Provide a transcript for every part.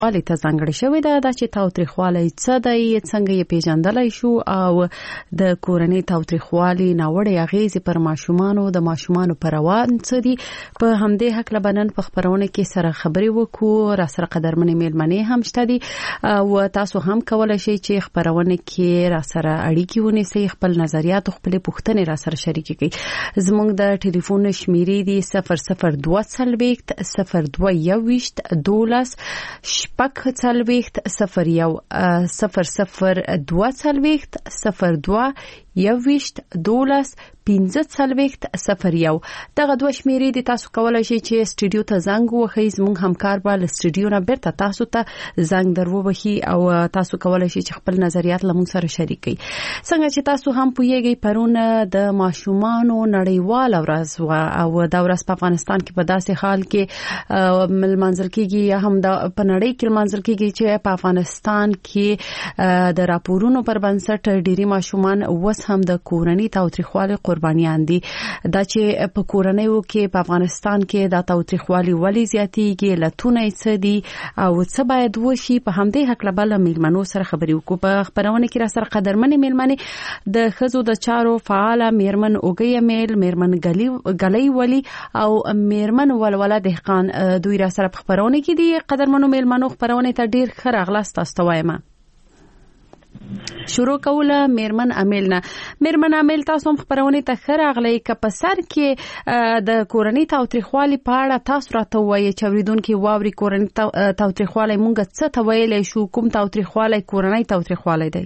والی ته ځانګړې شوې ده چې تاوتریخوالی څه دی، څنګه یې پیژندلای شو او د کورنۍ تاوتریخوالي ناوړه اغیزې پر ماشومانو د ماشومانو پر روان څه دي. په همدې حق لبنن په خبرونه کې سره خبرې وکړو. را سره قدرمنې میلمنې هم شته دي او تاسو هم کولای شئ چې خبرونه کې را سره اړیکې ونیسئ، خپل نظریات او خپل پوښتنې را سره شریک کړئ. زموږ د ټلیفون شمیرې دي 0022 0221 12 شپږ 001 0022 02 15 دغه دوه شمیرې دي. تاسو کولای شئ چې سټوډیو ته زنګ ووهئ. زموږ همکار به له سټوډیو نه بیرته تاسو ته زنګ درووهي او تاسو کولای شئ چې خپل نظریات له موږ سره شریک کړئ. څنګه چې تاسو هم پوهیږئ پرون د ماشومانو نړیواله ورځ او دا ورځ په افغانستان کې په داسې حال کې ملمنځل کېږي یا هم د په نړۍ کې ملمنځل کېږي چې په افغانستان کې د راپورونو پر بنسټ ډېری ماشومان اوس هم د کورنۍ تاوتریخوالي قربانیان دي. دا چې په کورنیو کې په افغانستان کې د تاوتریخوالي ولې زیاتېږي، لتونه څه دي او څه باید وشي، په همدې حق له میلمنو سره خبرې وکړو. په خبرونه کې را سره قدرمنې میلمنې د ښځو د چارو فعاله میرمن اوګۍ میل، میرمن ګلۍ ولی او میرمن ولوله دهقان دوی را سره په خبرونه کې دي. قدرمنو میلمنو خبرونه ته ډیر ښه راغلاست. تاسو وایم شروع کوله میرمن امیل نه. میرمن امیل تاسو هم خبرونه ته ښه راغلی. که په سر کې د کورنۍ تاوتریخوالي په اړه تاسو راته وایي چې اوریدونکو واوري کورنۍ تاوتریخوالي مونږ څه ته ویلی شو، کوم تاوتریخوالي کورنۍ تاوتریخوالي دی؟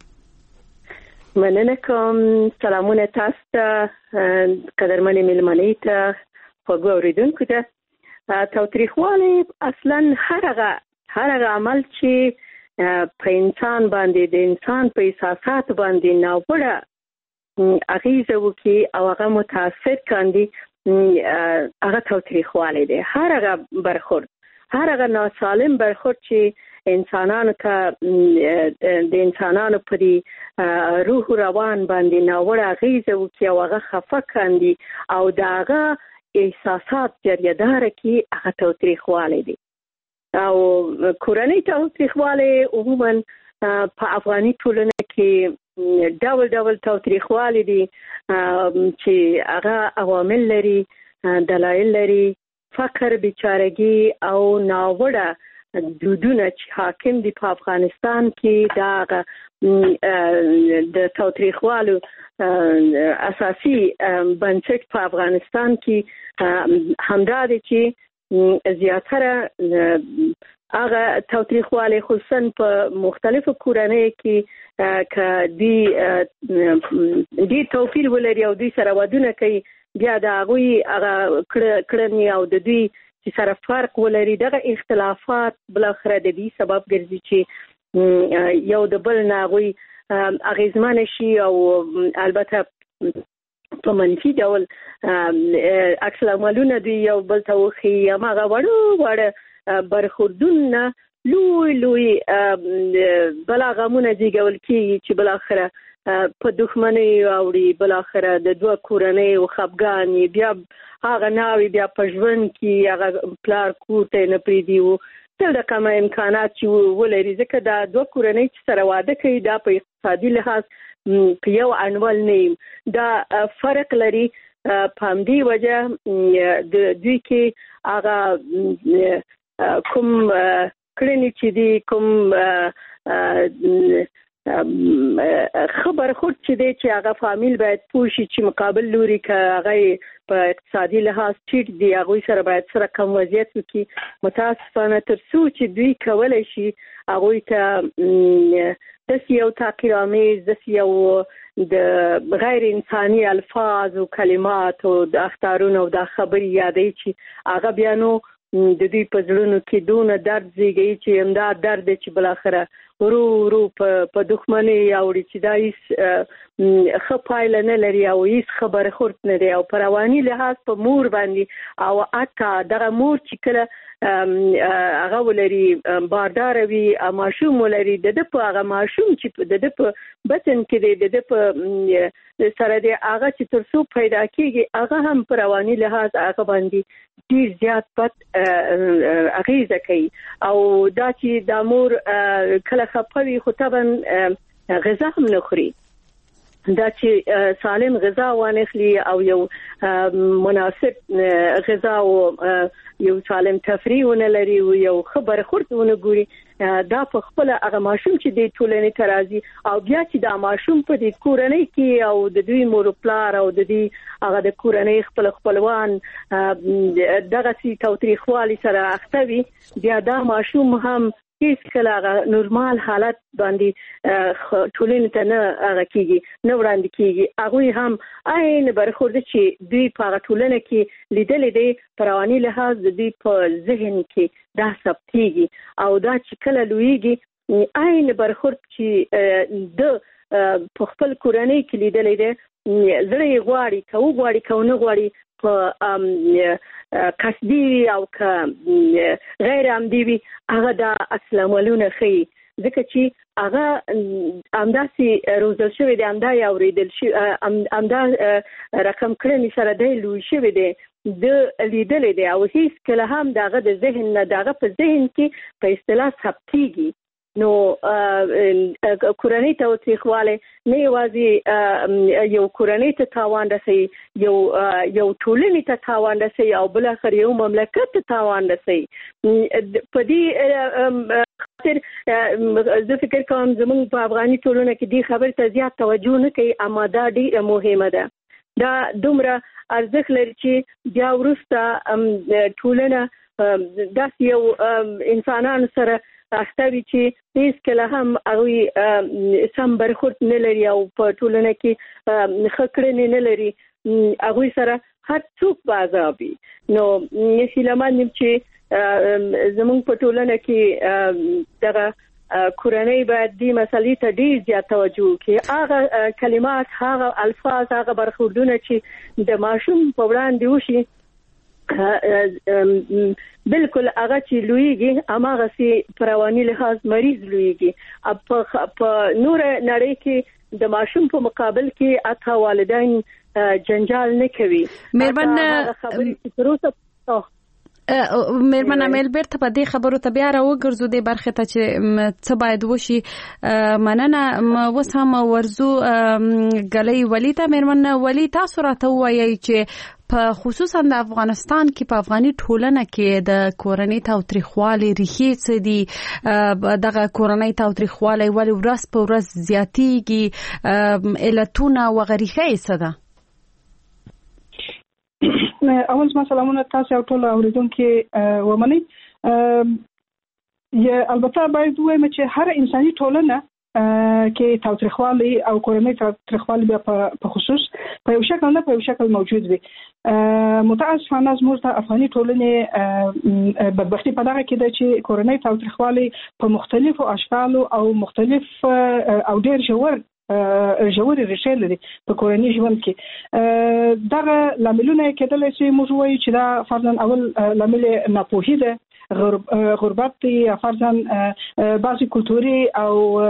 مننه کوم. سلامونه تاسو ته، قدرمنې میلمنې ته، خوږو اوریدونکو ته. تاوتریخوالي اصلا هر عمل چې په انسان باندې د انسان په احساسات باندې ناوړه اغیزه وکړي او هغه متاثر کاندي، هغه تاوتریخوالی دی. هر هغه ناسالم برخورد چې انسانانو ته د انسانانو په روح او روان باندې ناوړه اغیزه وکړي او هغه خفه کاندي او د هغه احساسات جریدار کی هغه تاوتریخوالی دی. او کورنۍ تاوتریخوالی عموما په افغاني ټولنه کې ډول تاوتریخوالی دي چې هغه عوامل لري، دلایل لري، فقر، بیچارګي او ناوړه دودونه چې حاکم دي په افغانستان کې. دا د تاوتریخوالو اساسي بنسټ په افغانستان کې همدا دی چې زیاتره هغه تاوتریخوالی خصوصا په مختلفو کورنۍ کې که دی توپیر ولري او دوی سره ودونه کوي، بیا د هغوی هغه کړنې او د دوی چې سره فرق ولري، دغه اختلافات بالاخره د دې سبب ګرځي چې یو د بل نه هغوی اغیزمن شي او البته په منفي ډول عکس العملونه دوی یو بل ته وښيي. هماغه وړه برخوردونه لوی بلا غمونه زیږول کېږي چې بالاخره په دښمنۍ اوړي، بالاخره د دوه کورنیو خفګان بیا هغه ناوي بیا په ژوند کې هغه پلار کور ته نه پرېږدي تل د کمه امکانات چې ولري، ځکه دا دوه کورنۍ چې سره واده کوي دا په اقتصادي لحاظ په یو عنوان نه دا فرق لري. په همدې وجه د دوی کې هغه کوم کړنې چې دي، کوم خبر خود چې دی چې هغه فامیل باید پوه شي چې مقابل لوري که هغه په اقتصادي لحاظ ټیټ دی هغوی سره باید سره کم وضعیت وکړي. متاسفانه تر څو چې دوی کولی شي هغوی ته داسې یو تحقیرآمیز، داسې یو د غیر انساني الفاظ او کلمات او د اخطارونو او د خبرې یادوي چې هغه بیا نو د دوی په زړونو کې دونه درد زیږوي چې همدا درد دی چې بالاخره ورو په دښمنۍ اوړي چې دا هیڅ ښه پایله نه لري او هیڅ ښه برخورد نه دی او په رواني لحاظ په مور باندې او حتی دغه مور چې کله هغه ولري باردار وي ماشوم ولري د په هغه ماشوم چې د په بطن کې د په سره د هغه چې ترڅو پیدا کیږي هغه هم پر رواني لحاظ هغه باندې ډیر زیات بد اغیزه کوي او دا چې د امور کله خپوي خو طبعا غذا هم نه خوري دا چې سالم غذا وانخلي او یو مناسب غذا او یو سالم تفریح ونلري او یو خبر خورتونه ګوري دا په خپل هغه ماشوم چې د ټولنې ترازی او بیا چې دا ماشوم په دې کورنۍ کې او د دوی مور پلار او د دې هغه د کورنۍ خپلوان دغه سي توتریخوالي سره اختوي بیا دا ماشوم هم هیڅ کله نورمال حالت باندې ټولنې ته نه هغه کیږي نه وړاندې کیږي هغه هم عین برخورد چې دوی په ټولنه کې لیدل دي پرواني لحاظ دوی په ذهن کې دا ثبتيږي او دا چې کله لویږي عین برخورد چې د په خپل کورنۍ کې لیدل دي زړه غواړي کو نه غواړي په قصدي او غیر عمدي وي هغه د اسلام ولونه خي ځکه چې هغه امداسي روزل شوی دی امدا یا اوریدل شي امدا رقم کړنی سره دی لوي شوی دی د لیدل دی او هیڅ کله هم دغه د ذهن نه دغه په ذهن کې په اصطلاح ثبتيږي نو کورنۍ توتریخواله نه یوازې یو کورنۍ ته تاوان رسي یو ټولنې ته تاوان رسي او بل اخر یو مملکت ته تاوان رسي په دې خاطر زه فکر کوم زموږ په افغاني ټولنه کې دې خبر ته زیات توجه نه کوي اما دا ډیره مهمه ده دا دومره ارزښت لري چې بیا وروسته ټولنه داسې یو انسانانو سره اختوي چې هیڅ کله هم هغه سم برخورد نه لري او په ټولنه کې خکړې نه لري هغه سره هر څوک بازابي نو هیلهمن چې زموږ په ټولنه کې دغه کورنۍ باید دې مسلې ته ډیر زیات توجه وکړي هغه کلمات هغه الفاظ هغه برخوردونه چې د ماشوم په وړاندې وشي بالکل هغه چې لویږي هغه سي پرواني لحاظ مریض لویږي په نور نړۍ کې د ماشوم په مقابل کې اته والدین جنجال نه کوي مېرمن خبرې چې پروسه مېرمن امل بیرته په دې خبرو ته بیا راوګرځو د برخه ته چې څه باید وشي مننه وسم ورزو غلې ولی ته مېرمن ولی تاسو راته وایي چې په خصوصا د افغانستان کې په افغاني ټولنه کې د کورنۍ تاوتریخوالي ریښې څه دي دغه کورنۍ تاوتریخوالي ولې ورځ په ورځ زیاتېږي علتونه او غریخه یې څه ده اول ما سلامونه تاسو او ټول اوریدونکو ومني یا البته باید وایم چې هر انساني ټولنه کې تاوتریخوالي او کورنۍ تاوتریخوالي په خصوص په یو شکل نه په یو شکل موجود وي متاسفانه زموږ د افغاني ټولنې بدبختي په دغه کې ده چې کورنۍ تاوتریخوالي په مختلفو اشکالو او مختلف او ډېر ژورې ریښې لري په کورنۍ ژوند کې دغه لاملونه کېدلی شي موږ وایو چې دا فرضاً اول لامل ناپوهي ده غربت یا فرضاً بعضی کلتوري او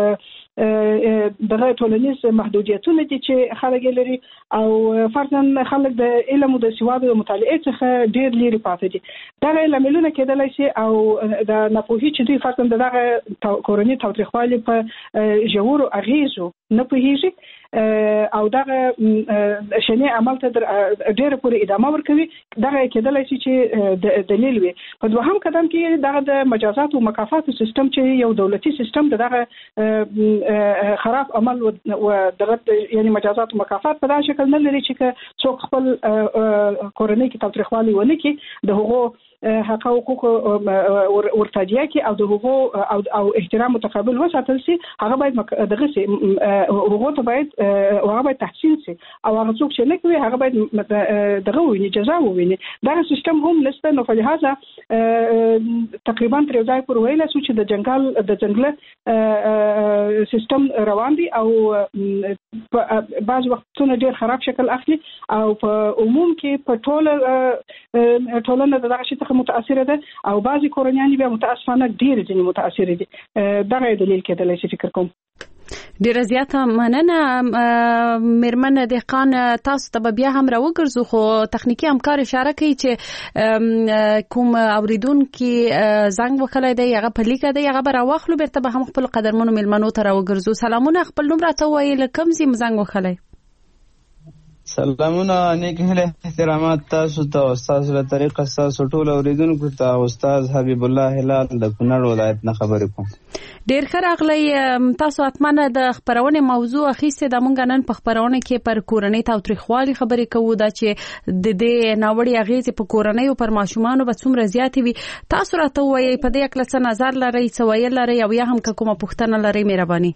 دغه ټولنیز محدودیتونه دي چې خلک لري او فرضاً خلک د علم او د سواد او مطالعه څخه ډېر لري پاتې دي دا لاملونه کېدلی شي او د ناپوهي چې دوی فرضاً دغه کورنۍ تاوتریخوالي په ژورو اغیزو نه پوهیږي او دغه شنه عمل ته ډېر پورې ادامه ورکوي دغه کېدلی شي چې دلیل وي په دوهم قدم کې دغه د مجازات او مکافات سیستم چې یو دولتي سیستم دغه خراب عمل او دغه یعنی مجازات او مکافات په داسې شکل نه لري چې څوک خپل کورنۍ کې تاوتریخوالي ونه کړي د هغو حق او حقوق ورتاجیا کې او د هغو او احترام متقابل وساتل سي هغه باید دغه سي هغه ته باید هغه باید تحسین سي او هغه څوک چې نه کوي هغه باید دغه ویني جزا وویني دا سیستم هم نشته نو په لحاظه تقریبا تر ځای پر ویل سو چې د جنگل سیستم روان دي او بعض وختونه ډیر خراب شکل اخلي او په عموم کې په ټولنه دغه شي څخه متاثر ده او بعضي کورنیان بیا متاسفانه ډیر ځنې متاثر دي. دا دلیل کېدلی شي فکر کوم. ډیره زیاته مننه میرمن دهقان. تاسو ته بیا هم راوګرځو خو تخنیکی همکار اشاره کوي چې کوم اوریدونکو زنګ وکړای دی هغه په لیکه دی هغه به راوخلو بیرته به هم خپل قدرمنو میلمنو ته راوګرځو. سلامونه، خپل نوم راته وایي کوم ځای زنګ وکړای؟ سلامونه، نیک هیله احترامات تاسو ته، استاد له طریقه تاسو ټول اوریدونکو ته. استاد حبیب الله هلال د کونړ ولایت نه خبرې کوم. ډیر ښه راغلی. تاسو اتمنه د خبرونه موضوع اخیسته د مونږ نن په خبرونه کې پر کورنۍ تاوتریخوالي خبرې کوو دا چې د دې ناوړي اغیزې په کورنۍ او پر ماشومان به څومره زیات وي. تاسو راته وایي په دې اړه څه نظر لرئ، څه ویل لرئ او یا هم کومه پوښتنه لرئ مهرباني.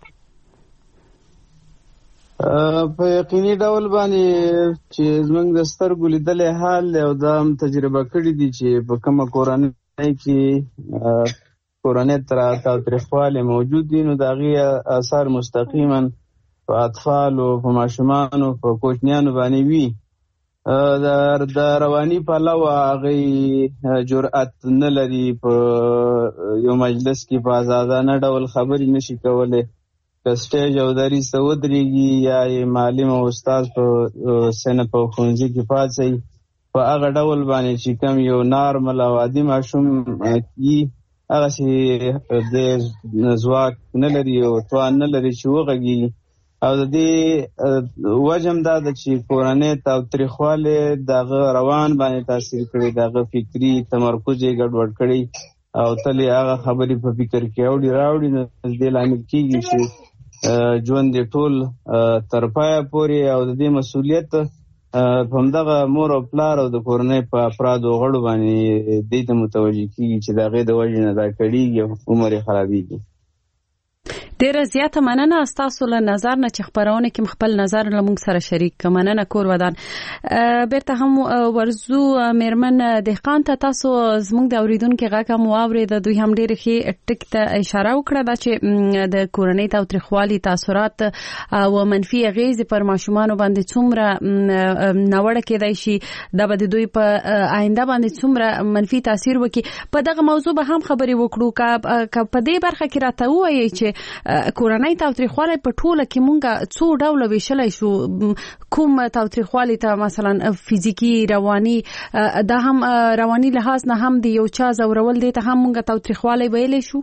په یقیني ډول باندې چې زمونږ د سترګو لیدلې حال او دا هم تجربه کړې دي چې په کومه کورنۍ کې کورنۍ تاوتریخوالی موجود دي نو د هغې اثر مستقیما په اطفالو، په ماشومانو، په کوچنیانو باندې وي. د رواني پلوه هغې جرأت نه لري په یو مجلس کې په ازادانه ډول خبرې نشي کولی. که سټیج او دریځ ته ودرېږي یا یې معلم او استاد په سنه په ښوونځي کې پاڅوي په هغه ډول باندې چې کوم یو نارمل او عادي ماشوم وي هغسې د ځواک نه لري او توان نه لري چې وغږېږي. او د دې وجه هم دا ده چې کورنۍ تاوتریخوالی د هغه روان باندې تاثیر کړی، د هغه فکري تمرکز یې ګډوډ کړی او تل یې هغه خبرې په فکر کې راوړي نو د دې لامل کېږي چې ژوند یې ټول تر پایه پورې او د دې مسؤلیت په همدغه مور او پلار او د کورنۍ په افرادو غړو باندې دې ته متوجه کېږي چې د هغې د وجې نه دا کړېږي او عمر یې خرابېږي. ډیره زیاته مننه ستاسو له نظر نه چې خبرونه کې خپل نظر له موږ سره شریک کړه. مننه کور ودان. بیرته هم ورزو میرمن دهقان ته تاسو زموږ د اوریدونکو غږ هم واورید. دوی هم ډیره ښه ټک ته اشاره وکړه دا چې د کورنۍ تاوتریخوالي تاثیرات او منفي اغیزې پر ماشومان باندې څومره ناوړه کېدای شي دا به د دوی په آینده باندې څومره منفي تاثیر وکړي. په دغه موضوع به هم خبرې وکړو که په دې برخه کې راته وایي چې کورنۍ تاوتریخوالی په ټوله کې مونږه څو ډوله ویشلی شو. کوم تاوتریخوالی ته مثلا فزیکی، رواني، دا هم رواني لحاظ نه هم د یو چا زورول دی ته هم مونږه تاوتریخوالی ویلی شو.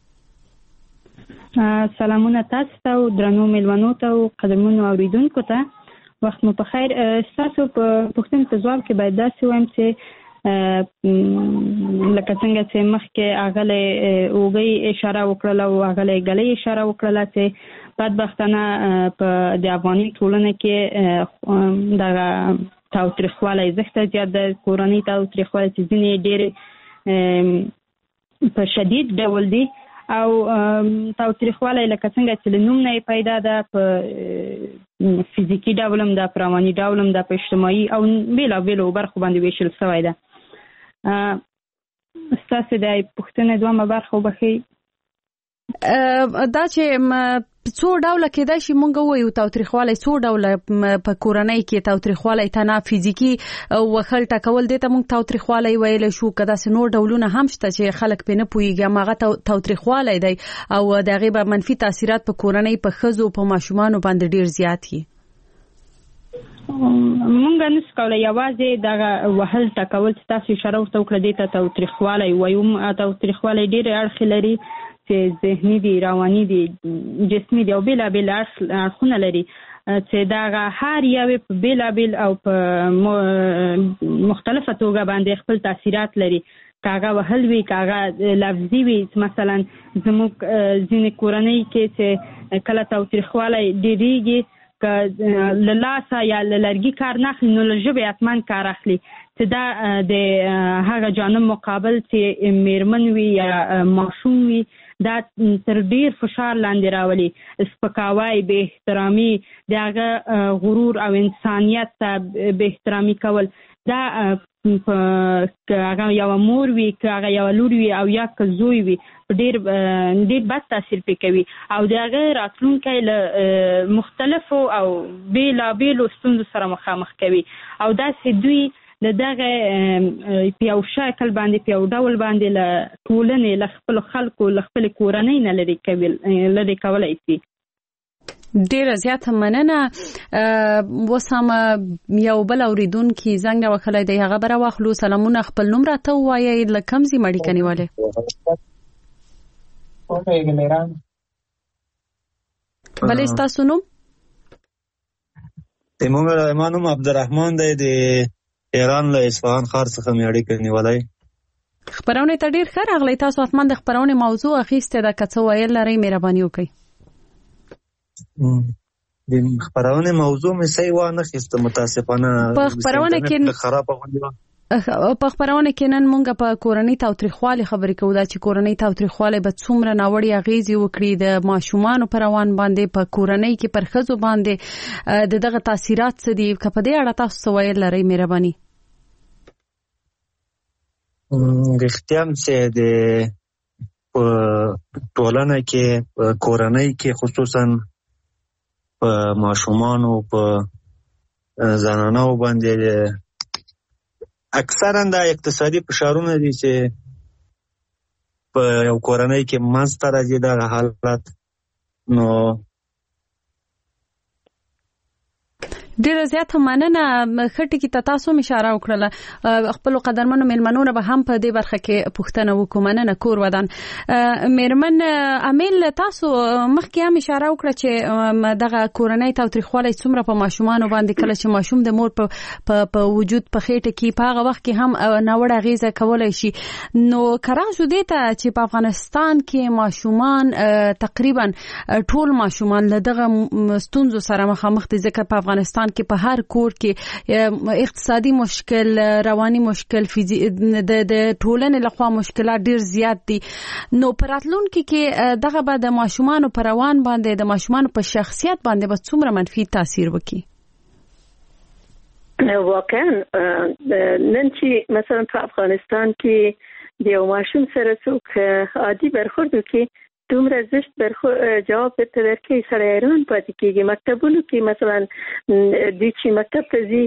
سلامونه تاسو ته او درنو میلمنو ته او قدرمنو اوریدونکو ته، وخت مو په خیر. ستاسو په پوښتنې ته ځواب کې باید داسې وایم چې لکه څنګه چې مخکې اغلی اوږی اشاره وکړله او اغلی ګلی اشاره وکړله چې بدبختانه په د افغاني ټولنه کې دغه تاوتریخوالی زښته زیات ده. کورنۍ تاوتریخوالی چې ځینې ډېر په شدید ډول دي او تاوتریخوالی لکه څنګه چې له نوم نه یې پیدا ده په فزیکي ډول هم ده، په رواني ډول هم ده، په اجتماعي او بېلابېلو برخو باندې ویشل شوی ده. ستاسو د پوښتنې دومره برخه وبښئ. دا چې څو ډوله کېدای شي مونږ ووایو تاوتریخوالی څو ډوله په کورنۍ کې تاوتریخوالی تنه فزیکي وخل ټکول دی ته مونږ تاوتریخوالی ویلی شو. که داسې نور ډولونه هم شته چې خلک پې نه پوهېږي هماغه تاوتریخوالی دی او د هغې به منفي تاثیرات په کورنۍ په ښځو په ماشومانو باندې ډېر زیات وي. مونږ نشو کولی یوازې دغه وهل ټکول چې تاسو اشاره ورته وکړه دې ته تاوتریخوالی وایو. تاوتریخوالی ډېرې اړخې لري چې ذهني دي، رواني دي، جسمي دي او بېلابېل اړخونه لري چې دغه هر یوې په بېلابېل او په مختلفه توګه باندې خپل تاثیرات لري. که هغه وهل وي، که هغه لفظي وي. مثلا زموږ ځینې کورنۍ کې چې کله تاوتریخوالی ډېرېږي که له لاسه یا له لرګي کار نه اخلي نو له ژبې حتما کار اخلي چې دا د هغه جانب مقابل چې میرمن وي یا ماشوم وي دا تر ډیر فشار لاندې راولي. سپکاوی، بې احترامي، د هغه غرور او انسانیت ته بې احترامي کول دا که هغه یوه مور وي، که هغه یوه لور وي او یا که زوی وي ډیر بد تاثیر پې کوي او د هغه راتلونکی له مختلفو او بېلابېلو ستونزو سره مخامخ کوي او داسې دوی دغه په شکل باندې په ډول باندې له ټولنې له خپل خلکو له خپل کورنۍ نه لري کولای شي. ډیره زیاته مننه. وسامه یو بل اوریدونکو زنګ راوخلای دی، هغه بره واخلو. سلامونه، خپل نوم راته وایي، لکم زی مړی کنيواله. بل تاسو نوم؟ ما نوم عبدالرحمن دی، د ایران له اصفهان ښار څخه مې اړیکه نیولای. خبرونه ته ډیر ښه راغلی. تاسو اتمن د خبرونه موضوع اخیسته د کڅو ویل لري، مهرباني وکړئ. د خبرونه موضوع مې صحیح و نه خسته، متاسفانه په خبرونه کې خرابه غونډه. په خبرونه کې نن مونږ په کورنۍ تاوتریخوالي خبرې کوو، دا چې کورنۍ تاوتریخوالي به څومره ناوړي اغیزې وکړي د ماشومان پر روان باندې، په کورنۍ کې پر ښځو باندې دغه تاثیرات څه دي. که په دې اړه تاسو ویل لرئ، مهرباني. رښتیا چې د ټولنه کې کورنۍ کې خصوصا په ماشومانو په زنانو باندې اکثرا دا اقتصادي فشارونه دي چې په یو کورنۍ کې منځته راځي. دا حالت نو ډیره زیاته مننه. خټی کې تاسو اشاره وکړه، خپل قدرمنو مېلمنونو به هم په دې برخه کې پوښتنه وکړه. مننه کور ودان. مېرمن امیل، تاسو مخکې هم اشاره وکړه چې دغه کورنۍ تاوتریخوالی څومره په ماشومان باندې، کله چې ماشوم د مور په وجود په خېټه کې په هغه وخت کې هم ناوړه اغیزه کولای شي. نو کراغ شو دې ته چې په افغانستان کې ماشومان تقریبا ټول ماشومان له دغه ستونزو سره مخامخ دي، ځکه په افغانستان کې په هر کور کې اقتصادي مشکل، رواني مشکل، د ټولنې لخوا مشکلات ډیر زیات دي. نو پراتلونکو کې دغه به د ماشومان پر روان باندې، د ماشومان په شخصیت باندې به څومره منفي تاثیر وکړي؟ واقعا نن چې مثلا په افغانستان کې د یو ماشوم سره څوک عادي برخورد وکړي، دومره زشت جواب ته درکې سره ایران پاتې کېږي. مکتبونو کې مثلا د چې مکتب ته ځي،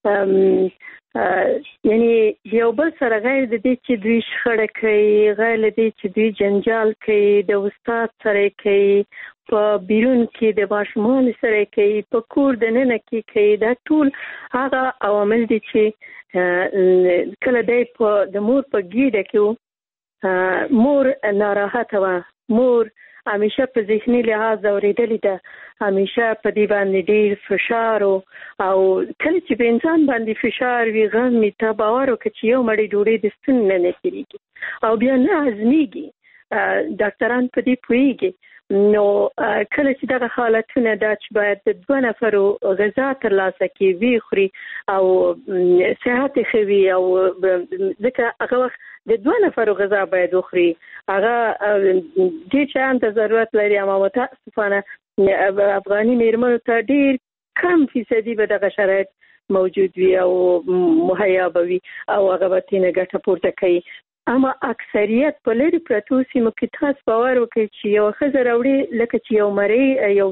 یعنی یو بل سره غیر د دې چې دوی شخړه کوي، غیر د دې چې دوی جنجال کوي، د استاد سره کوي، په بیرون کې د ماشومان سره کوي، په کور د ننه کې کوي. دا ټول هغه عوامل دي چې کله د مور په ګیډه کې مور ناراحته وه، مور همیشه په ذهني لحاظ اوریدلې ده، همیشه په دې باندې ډیر فشار او کله چې په انسان باندې فشار وي، غم می ته باور وکړي چې یو مړی ډوډۍ د ستون نه کېږي او بیا نه هضمېږي. ډاکټران په دې پوهېږي. نو کله چې دغه حالتونه دا چې باید د 2 نفرو غذا ترلاسه کړي، وی خوري او صحت ښه وي، او ځکه هغه وخت د 2 نفرو غذا باید وخوري، هغه دې شیانو ته ضرورت لري. اما متاسفانه افغاني مېرمنو ته ډېر کم فیصدي به دغه شرایط موجود وي او مهیا به وي او هغه به ترېنه ګټه پورته کوي. اما اکثریت په لرې پرتو سیمو کې تاسو باور وکړئ چې یو ښځه راوړي، لکه چې یو مری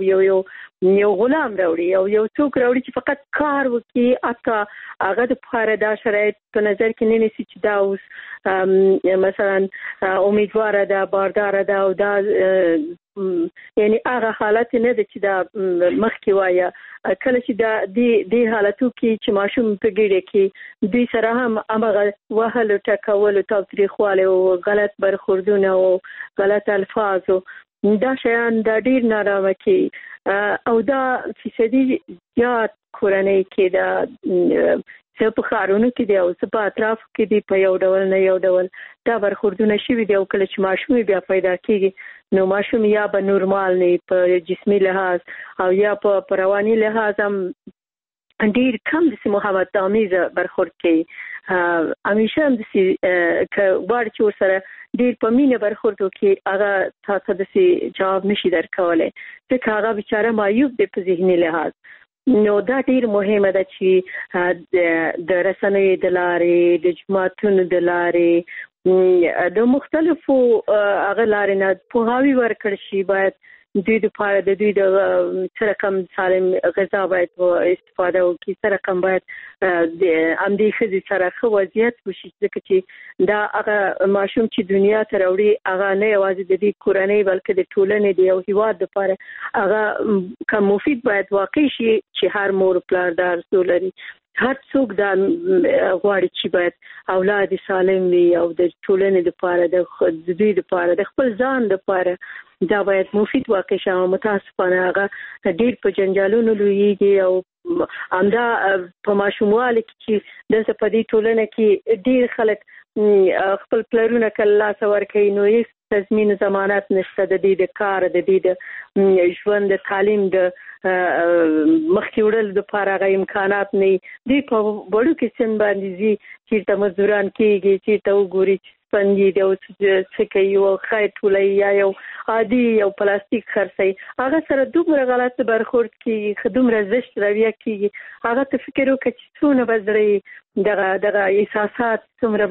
یو غلام راوړي او یو څوک راوړي چې فقط کار وکړي، اته هغه د پاره دا شرایط په نظر کې نه نیسي چې دا اوس مثلا امیدواره ده، بارداره ده، او دا یعنی هغه حالت نه ده چې دا مخکې وایه. کله چې د حالتو کې چې ماشوم په ګیډه کې دوی سره هم هغه وهلو ټکولو، تاوتریخوالی او غلط برخوردونه او غلط الفاظ، دا شیان دا ډیر نارامه کوي او دا فیصدي زیات کورنۍ کې دا څه په ښارونو کې دی او څه په اطرافو کې دی، په یو ډول نه یو ډول دا برخوردونه شوي دي. او کله چې ماشوم بیا پیدا کېږي نو ماشوم یا به نورمال نه په جسمي لحاظ او یا په رواني لحاظ هم ډیر کم داسې محبت آمیزه برخورد کوي. همیشه هم داسې که غواړي چې ورسره ډیر په مینه برخورد وکړي، هغه تاسو داسې جواب نشي درکولی، ځکه هغه بیچاره معیوب دی په ذهني لحاظ. نو دا ډیر مهمه ده چې د رسنیو د لارې، د جماعتونو د لارې، د مختلفو هغه لارې نه پوهاوی ورکړ شي. باید دوی د پاره د دوی د سره کم سالم غذا باید استفاده وکړي، سره کم باید د امدي خزي سره خو وضعیت وشي، ځکه چې دا هغه ماشوم چې دنیا ته راوړي هغه نه یوازې د دې کورنۍ بلکې د ټولنې د یو هیواد لپاره هغه کوم مفید باید واقع شي چې هر مور پلار دا ارزو لري. هر څوک دا غواړي چې باید اولاد سالم وي او د ټولنې لپاره د دوی لپاره د خپل ځان لپاره دا باید مفید واقع شي. متاسفانه هغه ډېر په جنجالونو لویږي او همدا په ماشوموالي کې چې د سپدي ټولنه کې ډېر خلک خپل پلرونه کله سور کوي، نو هیڅ تضمین ضمانت نشته د دې د کار د دې د ژوند د تعلیم د مخکې وړل د لپاره امکانات نه دي. په وړو کې سن باندې زی چې مزدوران کېږي چې ته وګوري پنځي د څه کوي او خیر ټولای یا یو عادي یو پلاستیک خرڅي، هغه سره دومره غلط برخورد کیږي، خدومره زشت رویه کیږي. هغه ته فکر وکړي چې څونه بزري دغه احساسات څومره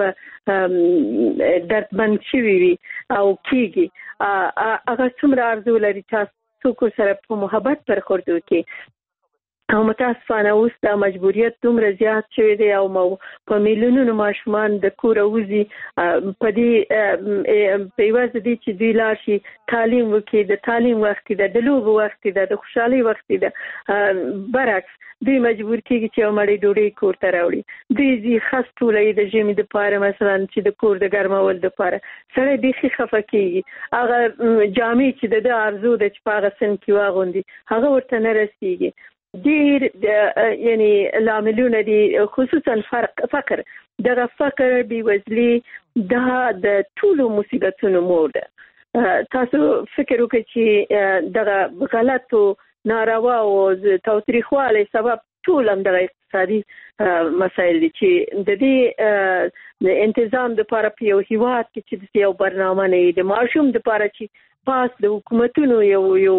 به دردمن شي وي او کیږي. هغه څومره ارزو لري چې څوک سره په محبت برخورد وکړي. او متاسفانه اوس دا مجبوریت دومره زیات شوی دی او په میلیونونو ماشومان د کور وځي په دې په واسه دي چې دوی لاړ شي تعلیم وکړي، د تعلیم وخت دی، د لوبو وخت دی، د خوشحالي وخت دی. برعکس دوی مجبور کیږي چې مړی ډوډۍ کور ته راوړي. دوی زی خاص ټولې د ژمي د پاره مثلا چې د کور د ګرمول د پاره سړی بيخي خفه کیږي. هغه جامې چې د ارزو د چپاغه سن کې واغوندي هغه ورته نه رسیږي. ډیر یعنی لاملونه دي، خصوصا فقر. دغه فقر بیوزلي دا د ټولو مصیبتونو مور ده. تاسو فکر وکړئ چې دغه غلطو ناروا او تاوتریخوالي سبب ټول هم دغه اقتصادي مسایل دي چې د دې انتظام د لپاره په یو هیواد کې چې یو برنامه نه د ماشوم د لپاره چې پاس د حکومتونو یو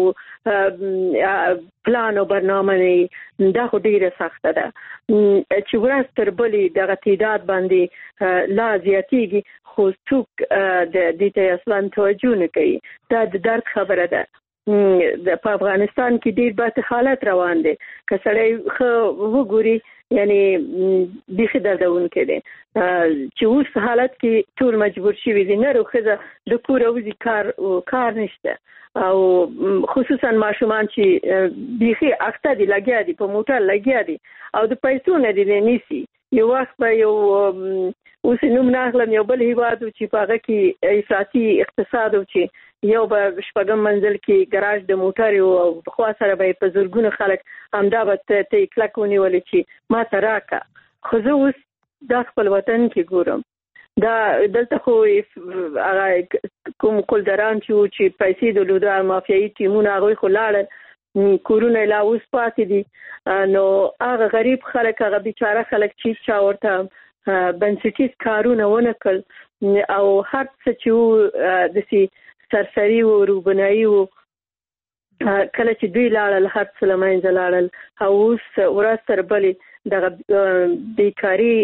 پلان او برنامه نه دا خو ډیره سخته ده چې ورځ تر بلې دغه تعداد باندې لا زیاتېږي، خو څوک د دې ته اصلا توجه نه کوي. دا د درد خبره ده. په افغانستان کې ډیر بد حالت روان دي. که سړی خو وګوري یعنی بیخي دردونکې دي چې اوس حالت کې ټول مجبور شوي دي، نه روخه د کور وځي، کار نشته او خصوصا ماشومان چې بیخي اخته دي، لګیا دي په موټر لګیا دي او د پیسو نه دي نیسي. یو وخت به یو اوس نوم نه اخلم یو بل هیواد چې په هغه کې افراطي اقتصاد او چې یو به شپږم منزل کې ګراج د موټر او خو سره به په زورګونو خلک همدا به ته کلک ونیولې چې ما ته راکا. خو زه اوس د خپل وطن کې ګورم دا دلته خو کوم کولدران چې پیسې د لوډا مافیایي ټیمونه هغه خو لاړل، کورونه لا اوس پاتې دي. نو هغه غریب خلک، هغه بیچاره خلک چې چا ورته بنسټیز کارونه ونه کړ او هر څه چې دسي سرسری و روبنایی و کله چې دوی لاړل هر څه لمنځه لاړل. او اوس ورځ تر بلې دغه بیکاري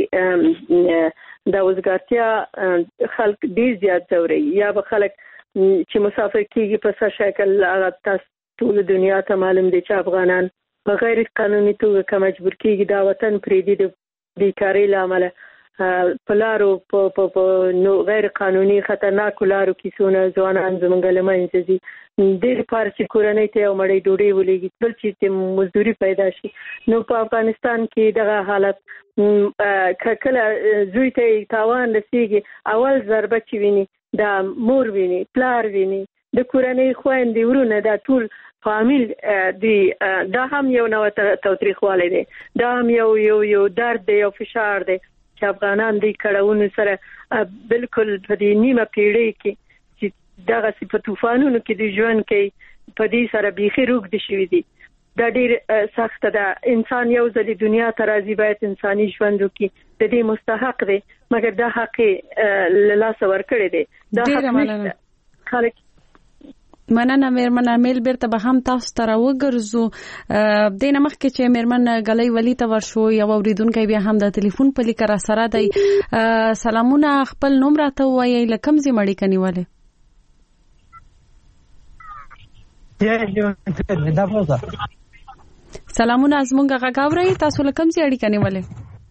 د وزګارتیا خلک ډیر زیات ځوري، یا به خلک چې مسافر کیږي په څه شکل هغه تاسو ټول دنیا ته معلوم دي چې افغانان په غیر قانوني توګه کوم مجبور کیږي دا وطن پریدي د بیکاري لامل په لارو په نو غیر قانوني خطرناک لارو کې سونه ځوانان زمونږ لمنځه دي. ډېر پاره چې کورنۍ ته یو مړی ډوډۍ ولېږي بل چې مزدوري پیدا شي. نو په افغانستان کې دغه حالت کله زوی ته تاوان رسیږي، اول ضربه چې ویني دا مور ویني، پلار ویني، د کورنۍ خويندې ورونه، دا ټول فامیل دی. دا هم یو نوع تاوتریخوالی دی، دا هم یو درد دی، یو فشار دی چې افغانان دی کړهونو سره بالکل په دې نیمه پیړۍ کې چې دغه په طوفانونو کې د ژوند کې په دې سره بيخي روغ دي شوي دي. دا ډیر سخت ده. انسان یو ځل دنیا ته راځي باید انساني ژوند وکړي، د دې مستحق دی، مګر دا حق له لاسه ورکړی دی. دا حق خلک مننه مېرمن امیل بیرته به هم تاسو ته راوګرځو. د نه مخکې چې مېرمن غلۍ ولی ته ورشو یو اوریدونکو بیا هم د ټلیفون په لیک را سره دی. سلامونه، خپل نوم راته وایي، لکم زی مړی کنيواله. سلامونه زمونږ غږ اورئ تاسو له کوم ځای اړیکه نیولې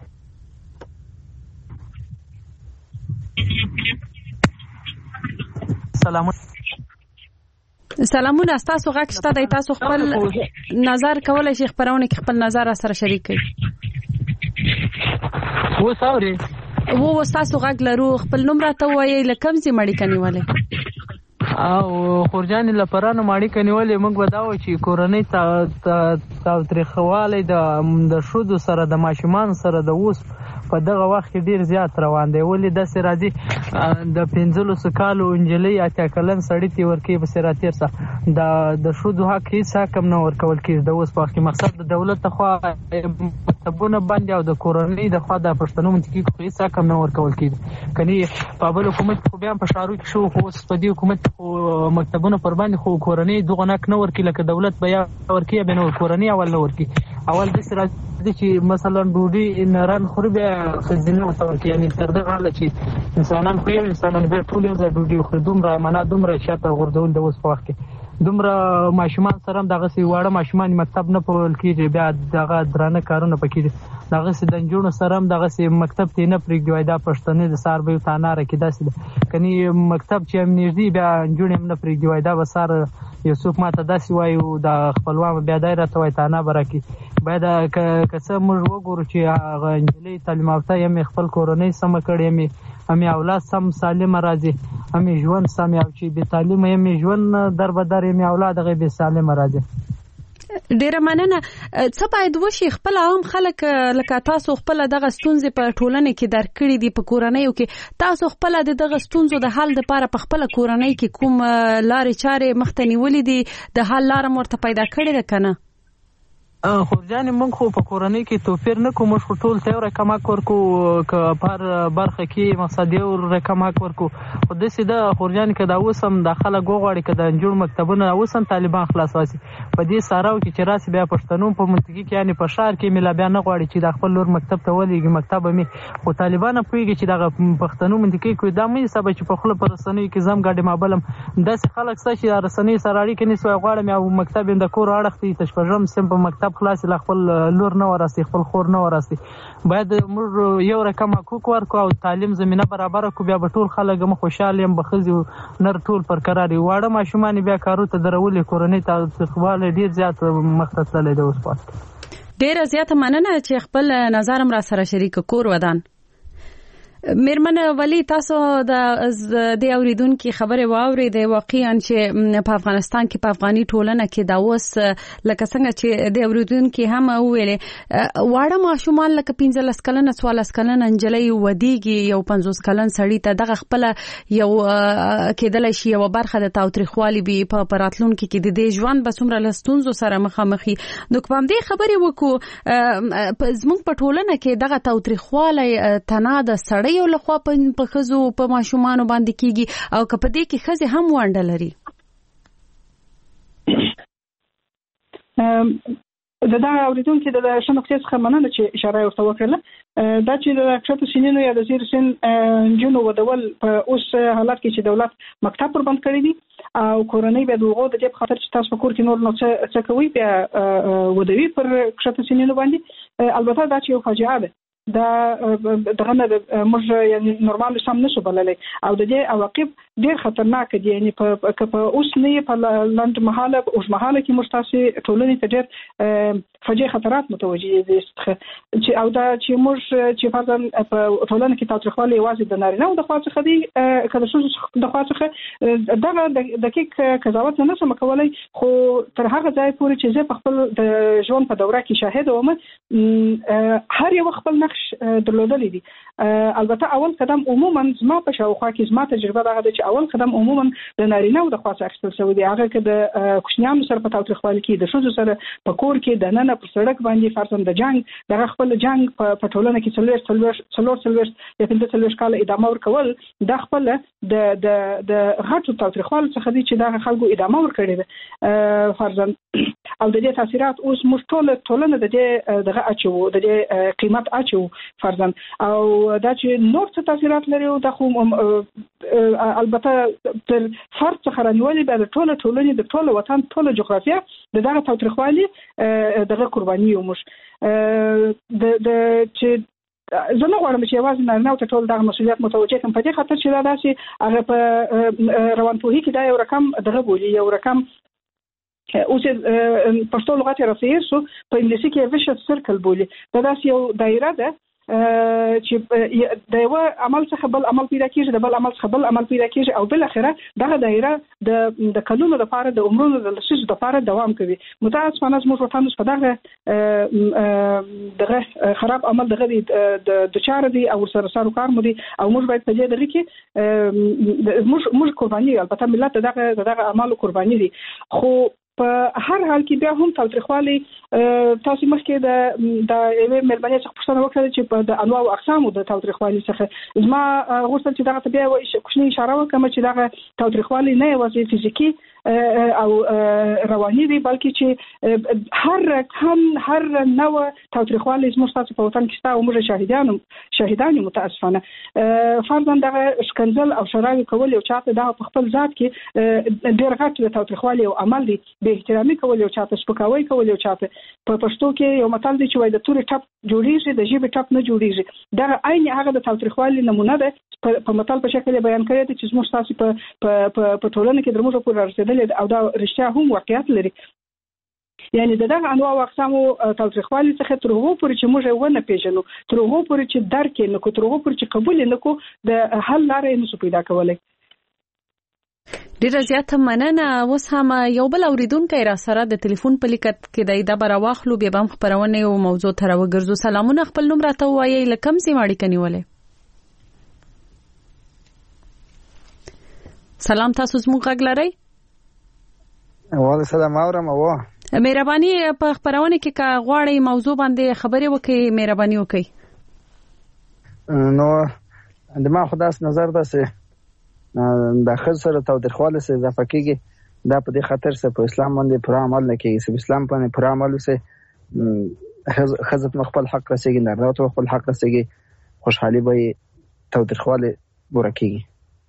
سلامونه تاسو غږ شته د تاسو خپل نظر کولای شي خبرونه کې خپل نظر سره شریک کړئ و تاسو غږ لرو خپل نوم راته وایي له کوم ځای اړیکه نیولې او خورجان لپاره ماړی کنيولې موږ وداو چې کورنۍ تاوتریخواله د شودو سره د ماشومان سره د اوس په دغه وخت کې ډیر زیات روان دی ولې د سراجي د 15 کالو انجلۍ اته کلن سړی تی ورکی په سراتیر سره د شودو حق هیڅ کم نه ورکول کیږي د اوس په وخت کې مقصد د دولت خو مکتبونه باندې او د کورنۍ د خوا د پښتنو منطقي خو هیڅ کم نه ورکول کیږي کني په بل حکومت خو بیا په شارو کې شو خو په دې حکومت مکتبونه پر باندې خو کورنۍ دغه نک نه ورکی لکه دولت بیا ورکی به نو کورنۍ اول نه ورکی اول د سراج چې مثلا ډوډۍ نران خوري بیا خزینه ورته یعنی تر دغه حاله چې انسانان خو یو انسانان به ټول یو ځای ډوډۍ خوري دومره معنا دومره شاته غردول د اوس په وخت کې دومره ماشومان سره دغه سی واړه ماشومان مکتب نه پول کیږي بیا دغه درانه کارونه پکې دغه سی دنجونو سره دغه سی مکتب ته نه پرېږدي دا پښتنې د سار به تاناره کې داسې کني مکتب چې امنیتي بیا جوړ هم نه پرېږدي دا وسار یوسف ماته داسې وایو د خپلوان بیا دایره ته وای تانه برکی باید کڅه موږ وګورو چې هغه انجلۍ تعلیم یافته یې خپل کورنۍ سم کړې امي اولاد سم سالم راځي امي ژوند سم او چې به تعلیم یې ژوند در بدر یې اولاد غي به سالم راځي ډیره مننه څه باید وشي خپل عام خلک لکه تاسو خپل دغه ستونزې په ټولنه کې درکړې دي په کورنۍ کې تاسو خپل دغه ستونزو د حل لپاره په خپل کورنۍ کې کوم لارې چارې مخته نیولې دي د حل لار مرته پیدا کړې ده کنه خورجان موږ خو په کورنۍ کې توفیر نه کوم خو ټول ته رقم ورکو ک پر برخه کې مقصد یو رقم ورکو خو د سیده خورجان کې دا وسم داخله غوغړی کې د جوړ مکتبونه وسم طالبان خلاص واسي په دې ساراو کې چې راسي بیا پښتنو په منطقي کې یعنی په شهر کې ملا بیا نه غواړي چې د خپل لور مکتب ته ولېږي مکتب می خو طالبان پویږي چې د پښتنو منطقي کې دا مې سبب چې په خپل پرسنۍ کې زم ګاډي مابلم داسې خلک چې رسنۍ سره اړیکې نسوي غواړم او مکتب د کور اړختي تشپژم سم په مکتب خلاص لا خپل لور نه وراسي خپل خور نه وراسي باید موږ یو رقم حقوق ورکو او تعلیم زمينه برابر کو بیا به ټول خلک مو خوشاله يم بخزي نر ټول پر قراري واړه ماشومان بیا کارو ته درولې کورنۍ ته استقبال ډیر زیات مختص لید اوس پات ډیر زیات مننه چې خپل نظرم را سره شریک کور ودان میرمن ولی تاسو د اوریدونکو خبره واوري د واقعا چې په افغانستان کې په افغاني ټولنه کې دا اوس لکه څنګه چې د اوریدونکو هم ویلې واړه ماشومان لکه 15 کلن 14 کلن انجلۍ ودیږي یو 50 کلن سړی ته دغه خپل یو کېدل شي یو برخه د تاوتریخوالي به په پراتلونکو کې د دې ژوند بسومره لستونزو سره مخامخي نو کوم دې خبره وکړو زموږ په ټولنه کې دغه تاوتریخوالي تناده سړی یو لخوا په خزو په ماشومان باندې کیږي او کپه دې کې خزه هم وانډه لري دا اوریدونکو د شنوختي څخه مننه چې اشاره ورته وکړه دا چې د کښته سینینو یا د زیر سین جنو ودول په اوس حالت کې چې دولت مکتب پر بند کړی دي او کورنۍ به دغه د دې خاطر چې تاسو په کور کې نور نو څه کوي بیا ودوي پر کښته سینینو باندې البته دا چې یو فاجعه ده دا دغه نه موږ یعنی نورمال سم نشو بللای او د دې عواقب ډیر خطرناک دي یعنی په اوس نه په لاند محاله او محاله کې مستاسي ټولنې ته ډیر فجیع خطرات متوجه دي چې او دا چې موږ چې فرضاً په ټولنه کې تاوتریخوالی یوازې د نارینه او د خوا څخه دي کله چې د خوا څخه دغه دقیق قضاوت نه سم کولای خو تر هغه ځای پورې چې زه په خپل د ژوند په دوره کې شاهد وم هر یو خپل نقش درلودلې دي البته اول قدم عموما زما په شاوخوا کې زما تجربه دا ده چې اول قدم عموما د نارینه او د خوا څخه اخیستل شوی دی هغه کې د کوچنیانو سره په تاوتریخوالي کې د ښځو سره په کور کې د نن په سړک باندې فرضاً د جنگ دغه خپل جنگ په ټولنه کې څلور یا 15 کال ادامه ورکول د خپل د غټو تاوتریخوالي څخه دي چې دغه خلکو ادامه ورکړي ده فرضاً او د دې تاثیرات اوس موږ ټولنه د دې دغه اچو د دې قیمت اچو فرضاً او دا چې نور څه تاثیرات لري او د خو البته تر فرد څخه رانیولې به د ټولنې د ټول وطن ټول جغرافیه دغه تاوتریخوالي دغه قرباني ومش د چې زه نه غواړم چې یوازې نارینه ته ټول دغه مسؤلیت متوجه کړم په دې خاطر چې دا داسې هغه په روانپوهي کې دا یو رقم دغه بولي یو رقم اوس پښتو لغت رسېږي سو په انګلیسي کې ویشس سرکل بولي دا داسې یو دایره ده چې د یو عمل څخه بل عمل پیدا کیږي د بل عمل څخه بل عمل پیدا کیږي او بل اخره دغه دایره د کلونو لپاره د عمرونو د لسیزو لپاره دوام کوي متاسفانه موږ وطن په دغه خراب عمل دغه د چاره دي او سره کار مو دي او موږ باید په دې دغه کې موږ قرباني البته ملت دغه اعمال قرباني دي خو په هر حال کې بیا هم تاوتریخوالي تاسو مخکې د ایوې ملمنې څخه پوښتنه وکړه چې په د انواع او اقسامو د تاوتریخوالي څخه زما غوښتل چې دغه بیا کوچنی اشاره وکړم چې دغه تاوتریخوالي نه یوازې فزیکی او رواني دي بلکې چې هر نوع تاوتریخوالي زموږ تاسو په وطن کې ستا او موږ شاهدان متاسفانه فرضاً دغه شکنځل او شراوي کول یو چاته د خپل ذات کې ډېر غټ تاوتریخوالي او عمل دي به احترامي کول یو چاته سپکاوي کول یو چاته په پښتو کې یو متل دی چې وایي د تورې ټپ جوړیږي د ژبې ټپ نه جوړیږي دا عین هغه د تاوتریخوالي نمونه ده په متل په شکل بیان کړی دی چې زموږ تاسو په ټولنه کې درموږ پورې رسیدلې او دا رښتیا هم واقعیت لري یعنی دغه انواع او اقسام تاوتریخوالي څخه تر هغو پورې چې موږ ونه پیژنو تر هغو پورې چې درک نه کو تر هغو پورې چې قبول نه کو د حل لارې نشو پیدا کولای ډیره زیاته مننه اوس هم یو بل اوریدونکو را سره د ټلیفون په لیکت کې د بار واخلو به هم خبرونه او موضوع تر وګرځو سلامونه خپل نوم راته وایي لکم سي ماړی کنيولې سلام تاسو زموږ غږ لرئ وعلیکم السلام اورم او مهرباني په خبرونه کې کا غواړی موضوع باندې خبرې وکړئ مهرباني وکړئ نو د ما خداس نظر ده سه د خسر تاوتریخواله سه اضافه کیږي دا په دې خاطر سه په اسلام باندې پوره عمل نه کیږي سه اسلام باندې پوره عمل سه خزت مخبل حق رسېږي نه راته خپل حق رسېږي خوشحالي به تاوتریخواله ورکیږي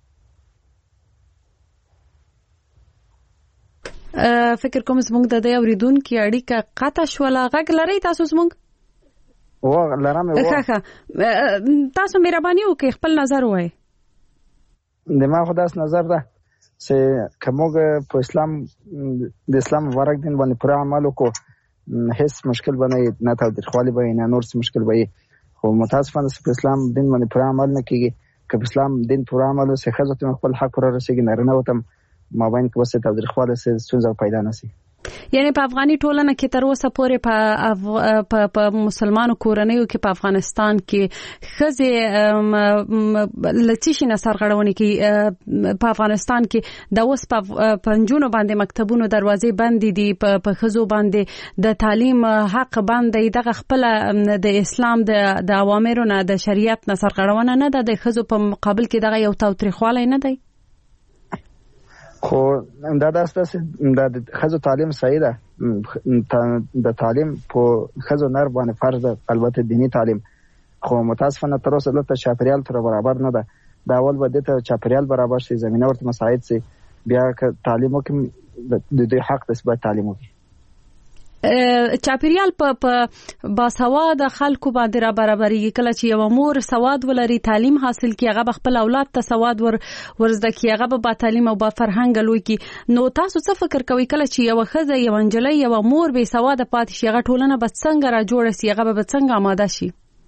فکر کوم زموږ د دې اوریدونکو اړیکه قطع شوله غږ لري تاسو زموږ و لرم تاسو مهرباني وکړئ خپل نظر وایي د ما خداس نظر ده چې کومه په اسلام د اسلام مبارک دین باندې پوره عمل وکړو هیڅ مشکل باندې نه تاوتریخوالي باندې نه نور څه مشکل باندې خو متاسفانه په اسلام دین باندې پوره عمل نه کیږي که اسلام دین پوره عمل وسه خزته خپل حق پوره رسېږي نه وتم مابین کې وسه تاوتریخواله سه څه پیدا نشي یعنی په افغاني ټولنه کې تر اوسه پورې په مسلمانو کورنیو کې په افغانستان کې خزه لچشي نصر غړونی کې په افغانستان کې د اوس په نجونو باندې مکتبونو دروازې بندې دي په خزو باندې د تعلیم حق باندې دغه خپل د اسلام د اوامرو نه د شریعت نصر غړونه نه ده د خزو په مقابل کې دغه یو تاوتریخواله نه دی خو دا داسته د خزو تعلیم صحیح ده د تعلیم په خزو نر باندې فرض ده البته دینی تعلیم خو متاسفانه تر اوسه لته چاپریال تر برابر نه ده دا اول به د چاپریال برابر شي زمينه ورته مساعد شي بیا که تعلیم وکم د دوی حق د ثبات تعلیم وکي چاپیریال په باسواد خلکو باندې را برابرېږي کله چې یو مور سواد ولري تعلیم حاصل کړي هغه خپل اولاد ته سواد ورزده کړي هغه با تعلیم او با فرهنګ لوي کړي نو تاسو څه فکر کوئ کله چې یو خزه یو انجلۍ یو مور به سواد پاتې شي هغه ټولنه به څنګه را جوړ شي هغه به څنګه آماده شي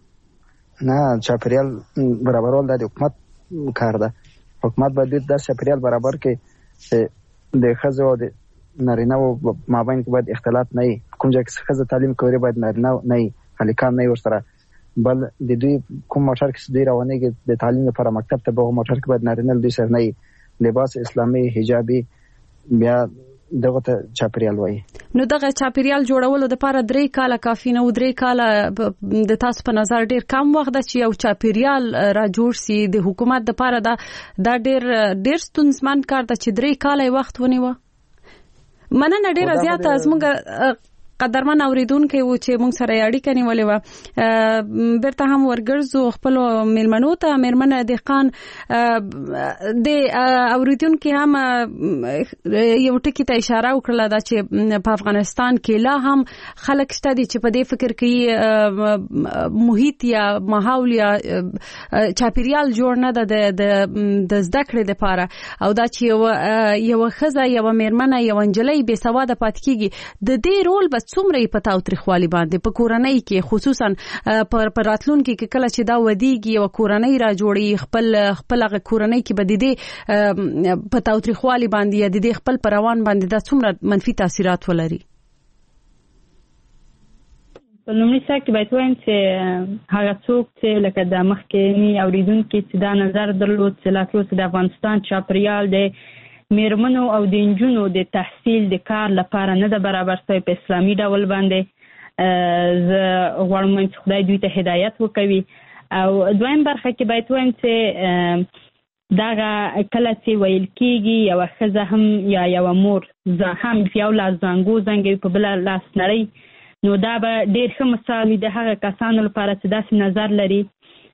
نه چاپیریال برابرول د حکومت کار ده حکومت باید د چاپیریال برابر کړي د خزه او د نارینه او مابین کې باید اختلاط نه وي کوم ځای کې خزه تعلیم کوي باید نارینه نه وي هلکان نه ورسره بل د دوی کوم موټر کې دوی روانېږي د تعلیم لپاره مکتب ته به موټر کې باید نارینه دوی سره نه وي لباس اسلامي حجابي بیا دغه ته چاپیریال وایي نو دغه چاپیریال جوړولو د لپاره 3 کاله کافي نه و 3 کاله د تاسو په نظر ډیر کم وخت ده چې یو چاپیریال را جوړ سي د حکومت د لپاره دا ډیر ستونزمن کار ده چې 3 کاله وخت ونیوه مننه ډیره زیاته زموږ قدرمن اوریدونکو و چې موږ سره اړیکه نیولې و برته هم ورګرځو خپل میلمنو ته میرمن دهقان د اوریدونکو هم یو ټکی ته اشاره وکړه دا چې په افغانستان کې لا هم خلک شته دي چې په دې فکر کې محیط یا ماحول یا چاپیریال جوړ نه ده د زده کړې لپاره او دا چې یو خزه یو میرمن یو انجلۍ بې سواده پاتې کیږي د دې رول بس څومره په تاوتریخوالي باندې په کورنۍ کې خصوصا پر راتلونکو کې کله چې دا ودیږي او کورنۍ را جوړي خپل کورنۍ کې بدیده په تاوتریخوالي باندې یا د خپل پروان باندې دا څومره منفي تاثیرات ولري. په لومړي سر کې باید وایم چې هغه څوک چې لکه د مخکې اوریدونکو چې دا نظر درلود چې لاتلو د افغانستان چاپریال د میرمنو او د انجونو د تحصیل د کار لپاره نه د برابر شوی په اسلامي ډول باندې زه غواړم چې خدای دوی ته هدایت وکوي. او دویم برخه کې باید وایم چې دغه کله چې ویل کېږي یوه ښځه هم یا یوه مور هم په یو لاس زنګو زنګوي په بله لاس نړۍ نو دا به ډېر ښه مثال وي د هغه کسانو لپاره چې داسې نظر لري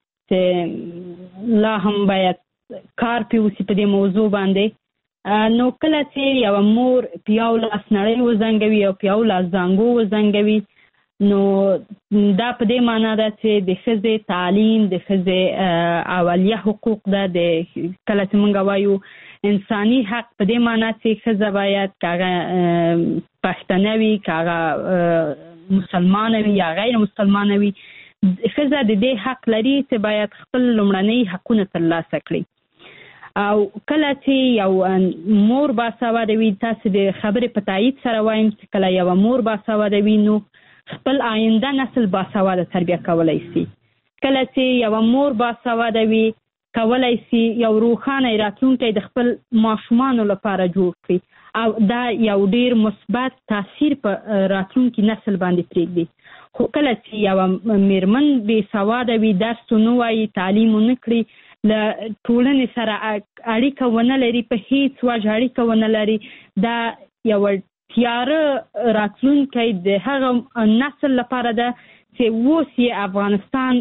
چې لا هم باید کار پرې وشي په دې موضوع باندې. نو کله چې یو مور په یو لاس نړۍ وزنګوي او په یو لاس زنګو وزنګوي نو دا په دې معنا ده چې د ښځې تعلیم د ښځې اولیه حقوق ده د کله چې موږ وایو انساني حق په دې معنا چې ښځه باید که هغه پښتنه وي که هغه مسلمانه وي یا غیر مسلمانه وي ښځه د دې حق لري چې باید خپل لومړنۍ حقونه ترلاسه کړي. او کله چې یو مور باسواده وي تاسو د خبرې په تایید سره وایم چې کله یو مور باسواده وي نو خپل آینده نسل باسواده تربیه کولای شي. کله چې یو مور باسواده وي کولای شي یو روښانه راتلونکی د خپل ماشومانو لپاره جوړ کړي او دا یو ډیر مثبت تاثیر په راتلونکي نسل باندې پرېږدي. خو کله چې یو میرمن بې سواده وي درس ونه وایي تعلیم ونه کړي له ټولنې سره اړیکه ونه لري په هیڅ وجه اړیکه ونه لري دا یو تیاره راتلونکی د هغه نسل لپاره ده چې اوس یې افغانستان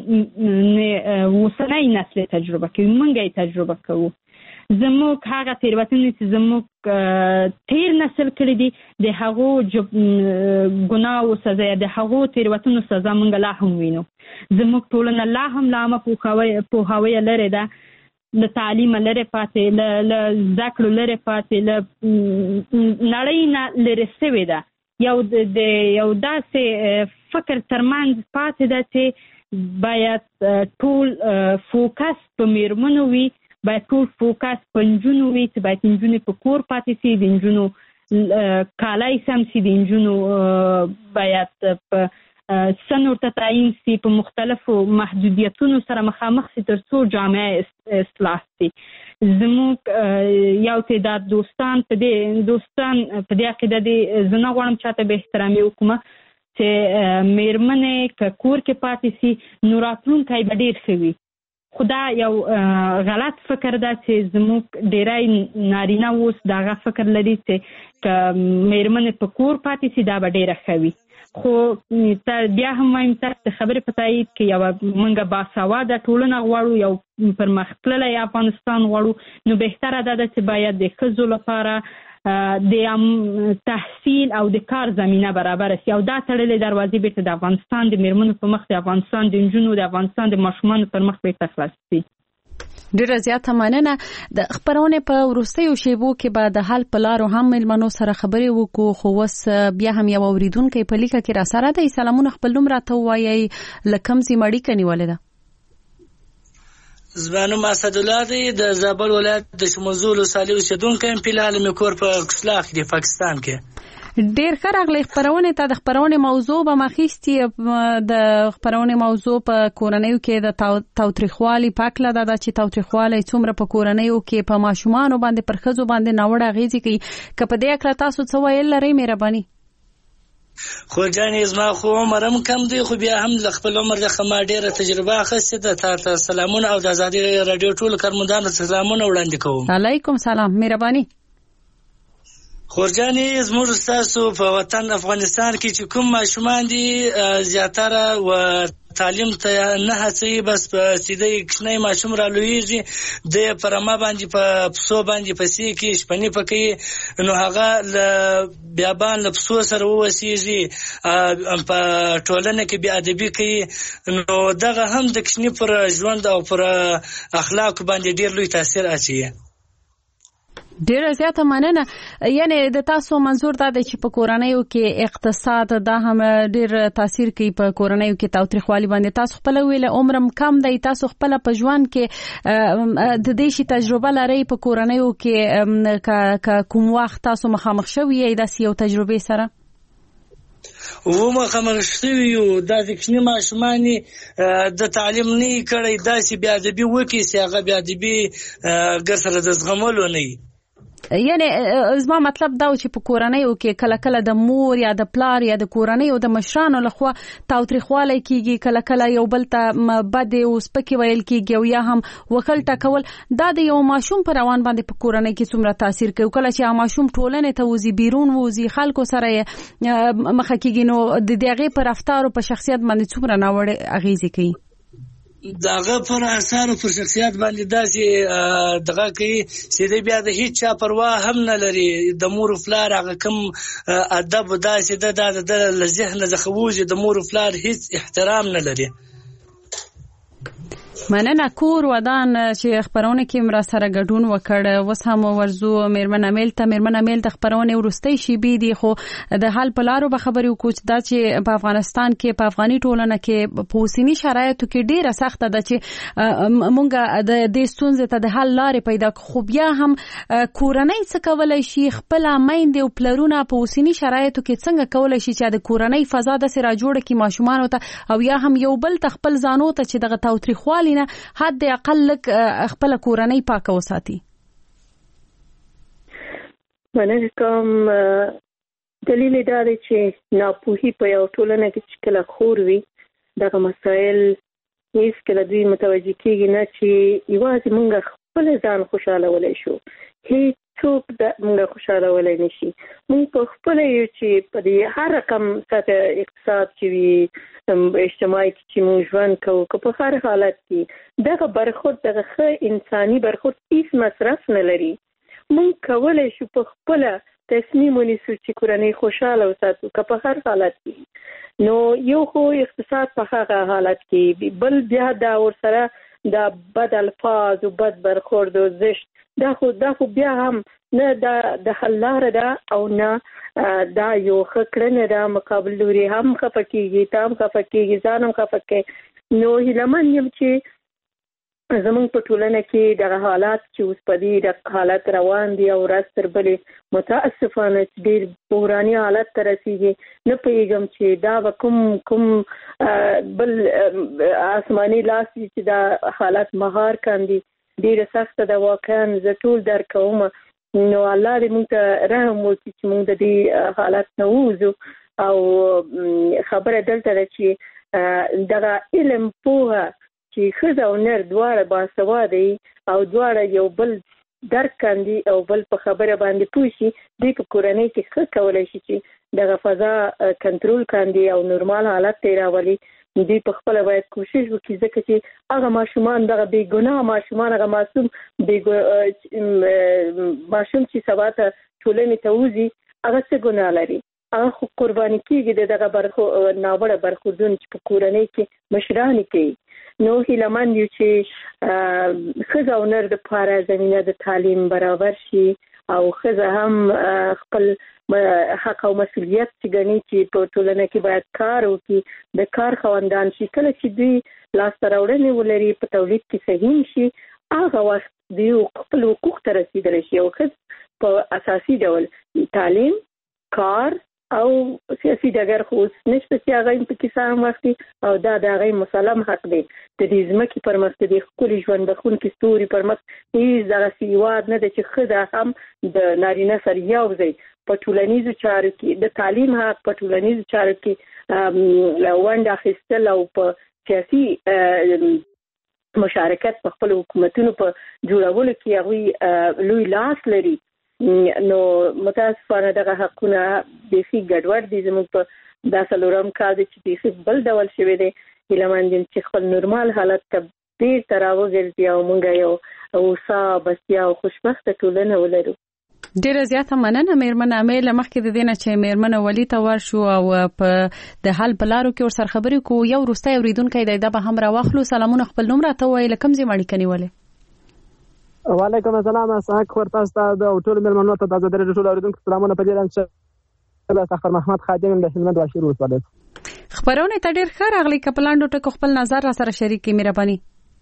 اوسنی نسل تجربه کوي موږ یې تجربه کوو. زموږ هغه تېروتنې چې زموږ تیر نسل کړي دي د هغو ګناه او سزا د هغو تېروتنو سزا موږ لا هم وینو. زموږ ټولنه لا هم له عامه پوهاوی لرې ده له تعلیم لرې پاتې له زده کړو لرې پاتې له نړۍ نه لرې شوې ده. یو داسې فکر ترمنځ پاتې ده چې باید ټول فوکس په میرمنو وي باید ټول فوکس په نجونو وي چې باید نجونې په کور پاتې شي د نجونو کالای سم شي د نجونو باید په سن ورته تعیین شي په مختلفو محدودیتونو سره مخامخ شي تر څو جامعه اصلاح شي. زموږ یو تعداد دوستان په دې عقیده دي زه نه غواړم چاته به احترامي وکړم چې میرمنې که کور کې پاتې شي نو راتلونکی به ډېر ښه وي. خو دا یو غلط فکر ده چې زموږ ډېری نارینه اوس دغه فکر لري چې که میرمنې په کور پاتې شي دا به ډېره ښه وي. خو بیا هم وایم تاسو د خبرې په تایید کې یوه موږ باسواده ټولنه غواړو یو پرمختللی افغانستان غواړو نو بهتره دا ده چې باید د ښځو لپاره د تحصیل او د کار زمینه برابر شي او دا تړلې دروازې بیرته د افغانستان د میرمنو په مخ د افغانستان د نجونو د افغانستان د ماشومانو پر مخ بیرته خلاص شي. ډیره زیاته مننه. د خبرونه په وروستیو شیبو کې به د حل په لارو هم میلمنو سره خبرې وکړو خو وس بیا هم یو اوریدونکو په لیکه کې را سره د سلامونه خپل نوم راته وایي لکم سي مړی کني ولده زبانو اسد الله دی د زابل ولایت د شمزول صالح اوسیدونکو ام په عالم کور په کسلاخ دی پاکستان کې ډیر ښه راغلی خبرونه ته د خبرونه موضوع به مخېستي د خبرونه موضوع په کورنیو کې د تاوتریخوالي پاکله ده چې تاوتریخوالي څومره په کورنیو کې په ماشومان باندې پر خزو باندې ناوړه غیزي کوي که په دې اکړه تاسو څه ویل لرئ مهرباني خو جانې زما خو عمرم کم دی خو بیا هم له خپل عمر څخه ما ډیره تجربه اخیستې ده. تاسو سلامونه او د آزادي رادیو ټول کارمندانو سلامونه وړاندې کوم. علیکم سلام مهرباني. خورجانې زموږ ستاسو په وطن افغانستان کې چې کوم ماشومان دي زیاتره و تعلیم ته نه هڅوي، بس په سیده کښنی ماشوم را لویږي، د په رمه باندې په پسو باندې پسې کې شپنې پکوي، نو هغه له بیابان له پسو سره ووسیږي، په ټولنه کې بې ادبي کوي، نو دغه هم د کښنی پر ژوند او پر اخلاق باندې ډېر لوی تاثیر اچوي. ډیره زیاته مننه. یعنی د تاسو منظور دا دی چې په کورنیو کې اقتصاد دا هم ډیر تاثیر کوي په کورنیو کې تاوتریخوالي باندې. تاسو خپل ویل عمرم کم دی، تاسو خپل په ژوند کې د دې شي تجربه لرئ په کورنیو کې کوم وخت تاسو مخامخ شوی یې د یو تجربه سره؟ و مخامخ شوي یو دا د کښني ماشومان د تعلیم نه کړی، داسې بې ادبي وکړي چې هغه بې ادبي ګر سره د زغملو نه وي. یعنی زما مطلب دا چې په کورنیو کې کله کله د مور یا د پلار یا د کورنیو د مشرانو لخوا تاوتریخوالی کیږي، کله کله یو بل ته بد او سپکې ویل کیږي او یا هم وکړ ټکول. دا د یو ماشوم پر روان باندې په کورنۍ کې څومره تاثیر کوي؟ کله چې ماشوم ټولنې ته وځي، بیرون وځي، خلکو سره مخه کیږي، نو د دغه پر رفتار او په شخصیت باندې څومره ناوړه اغیزې کوي؟ دغه پر اثر پر شخصیت باندې داسې دغه کوي چې دی بیا د هیڅ چا پروا هم نه لري. د مور و پلار هغه کوم ادب داسې د ذهن څخه وځي، د مور و پلار هیڅ احترام نه لري. مننه. کور ودان چې خبرونه کې مر سره ګډون وکړ. وس هم ورزو میرمن امیل ته. میرمن امیل د خبرونه ورستۍ شي بي دي، خو د حال په لارو به خبري وکړو دا چې په افغانستان کې په افغاني ټولنه کې په اوسنی شرایطو کې ډیره سخته ده چې مونږه د دې ستونزې ته د حل لارې پیدا کړو. خو بیا هم کورنۍ څه کولای شي؟ خپل میندې او پلرونه په اوسنی شرایطو کې څنګه کولای شي چې د کورنۍ فضا د سره جوړه کړي ماشومان ته، او یا هم یو بل ته خپل ځانو ته چې دغه تاوتریخوالي حد اقل لک خپل کورنۍ پاکه وساتي؟ مننه کوم. دلیل دا دی چې ناپوهي په یو ټولنه کې چې کله خور وي، دغه مسایل هیڅ کله دوی متوجه کېږي نه چې یوازې موږ خپل ځان خوشحالولی شو، هیڅوک موږ خوشحالولی نشي. موږ په خپله یو چې په دې هر رقم سطح اقتصاد چې وي، اجتماعي چې موږ ژوند کوو، که په هر حالت کې دغه برخورد، دغه ښه انساني برخورد هیڅ مصرف نه لري. موږ کولی شو په خپله تصمیم ونیسو چې کورنۍ خوشحاله وساتو، که په هر حالت کې. نو یو خو اقتصاد په هغه حالت کې، بل بیا دا ورسره دا بد الفاظ او بد برخورد او زشت، دا خو بیا هم نه د حل لاره ده او نه دا یو ښه کړنه ده. مقابل لوري هم خفه کېږي، ته هم خفه کېږي، ځان هم خفه کوي. نو هیلهمن یم چې زمونږ په ټولنه کې دغه حالات چې اوس په دې حالت روان دي او ورځ تر بلې متاسفانه ډېر بحراني حالت ته رسېږي. نه پوهېږم چې دا به کوم بل آسماني لاس چې دا حالت مهار کاندي. ډېره سخته ده واقعا، زه ټول درک کوم. نو الله دې موږ ته رحم وکړي چې موږ د دې حالت نه ووځو. او خبره دلته ده چې دغه علم پوهه چې ښځه او نر دواړه باسواده او دواړه یو بل درک کاندي او بل په خبره باندې پوه شي، دوی په کورنۍ کې ښه کولی شي چې دغه فضا کنټرول کاندي او نورمال حالت ته راولي. دوی په خپله باید کوشش وکړي، ځکه چې هغه ماشومان، دغه بې ګناه ماشومان، هغه ماشوم چې سبا ته ټولنې ته وځي، هغه څه ګناه لري؟ هغه خو قرباني کېږي د دغه ناوړه برخوردونو چې په کورنۍ کې مشرانې کوي. نو هیلهمن یو چې ښځه او نر دپاره زمینه د تعلیم برابر شي او ښځه هم خپل حق او مسؤلیت چې ګڼي چې په ټولنه کې باید کار وکړي، د کار خاوندان شي. کله چې دوی لاسته راوړنې ولري، په تولید کې سهیم شي، هغه وخت دوی خپل حقوق ته رسېدلی شي. او ښځه په اساسي ډول تعلیم، کار او سیاسي ډګر خو اوس نشته چې هغه یې پکې سهم واخلي، او دا د هغې مسلم حق دی. د دې ځمکې پر مخ، د دې ښکلي ژوند بښونکي ستوري پر مخ هېڅ دغسې هېواد نه دی چې ښځه هم د نارینه سره یو ځای په ټولنیزو چارو کې د تعلیم حق، په ټولنیزو چارو کې ونډه اخیستل او په سیاسي مشارکت په خپل حکومتونو په جوړولو کې هغوی لوی لاس لري. نو متاسفانه دغه حقونه بیخي ګډوډ دي زموږ په دا څلورم کال چې بیخي بل ډول شوی دی هیلهمند یم چې خپل نورمال حالت ته بیرته راوګرځي او موږ یو اوسا بسیا او خوشبخته ټولنه ولرو. ډیره زیاته مننه میرمنه امیل مخکې د دینه چې میرمنه ولی ته ورشو او په د حل بلارو کې ور سره خبرې کو یو روستي اوریدونکو د به هم راوخلو. سلامونه خپل نوم راته وای لکم زی ماړی کني ولې. وعلیکم السلام اساک ورته تاسو د ټول میرمنو ته د زړه ټول اوریدونکو سلامونه په دې لنچ سفر محمد خادم د هلمند واشر وسوله خبرونه ته ډیر ښه راغلي کپلاندو ټکو خپل نظر را سره شریک کی مهرباني.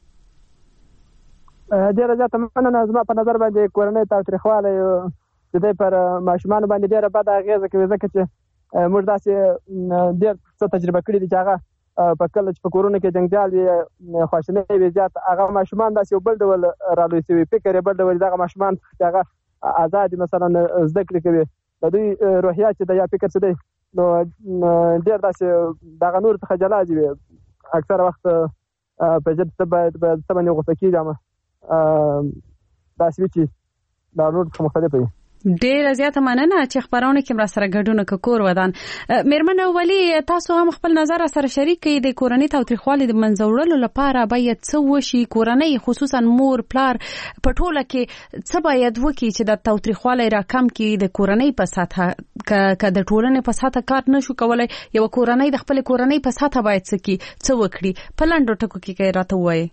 ډیره زیاته مننه. زما په نظر باندې کورنۍ تاریخواله د دې پر ماشومان باندې ډیره بد اغیزه کوي ځکه چې موږ داسې ډیر څه تجربه کړې دي چې هغه په کله چې په کورونه کې جنجال وي خواشیني وي زیات هغه ماشومان داسې بل ډول رالوي شوی فکر بل ډول دغه ماشومان چې هغه آزاد مثلا زده کړې کوي د دوی روحیات چې د یا فکر څه دی نو ډیر داسې دغه نور څخه جلا دي اکثر وخت په جد څه باندې غوسه کیږم دا سوي دا نور څه مختلف دي. ډیره زیاته مننه چې خبرونه کې را سره ګډونه کور ودان. میرمنه ولی تاسو هم خپل نظر سره شریک کړئ د کورنۍ تاوتریخوالي د منځوړلو لپاره باید څه وشي کورنۍ خصوصا مور پلار په ټوله کې څه باید وکړي چې د تاوتریخوالي راکم کړي د کورنۍ په ساته ک د ټولنې په ساته کار نشو کولای یو کورنۍ د خپل کورنۍ په ساته باید څه وکړي په لاندو ټکو کې راته وایي.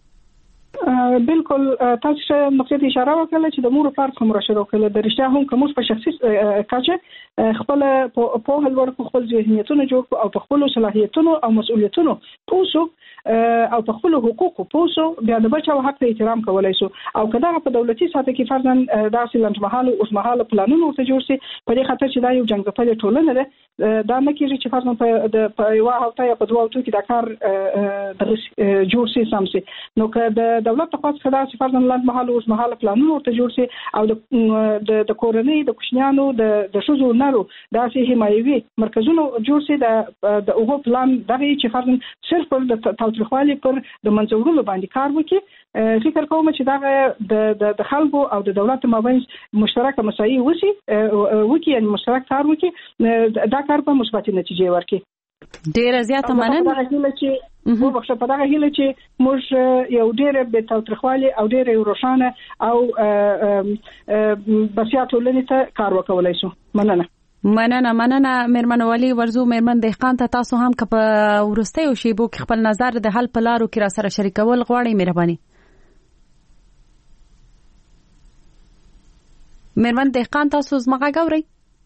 بالکل تاسو نقطې اشاره وکړه چې د مور پلار کوم راشد وکړه د رښتیا هم کوم په شخصي کچه خپل په هل ورکو خپل ذهنیتونه جوړ او په خپل صلاحیتونو او مسؤلیتونو پوسو او په خپل حقوقو پوسو بیا د بچو حق ته احترام کولای شو او کله په دولتي ساته کې فرضاً داسې لنډمحاله او اوسمهاله پلانونه ورته جوړ شي په دې خاطر چې دا یو جنګ په ټولنه ده دا نه کېږي چې فرضاً په یو هفته یا په دوه هفتو کې دا کار جوړ شي سم شي نو که د دولت په خاص خدا چې فرضاً لنډمحاله او اوسمهاله پلانونه ورته جوړ شي او د کورنۍ د کوچنیانو د شوزو نارو داسې حمایوي مرکزونه جوړ شي د هغه پلان دغه چې فرضاً صرف پر د تاوتریخوالي پر د منځوړلو باندې کار وکړي فکر کوم چې دا د خلکو او د دولت مابین مشترکه مسایي وکړي یعنی مشترک کار وکړي دا کار په مثبت نتیجې ورکړي. ډیره زیاته مننه په دغه هیله چې موږ یو ډیره به تاوتریخوالي او ډیره روښانه او بسیا ټولنې ته کار وکولای شو. مننه میرمن ولی ورزو میرمن دهقان ته تاسو هم که په ورستیو شیبو کې خپل نظر د حل په لارو کې را سره شریکول غواړئ مهرباني. میرمن دهقان تاسو زما غاوري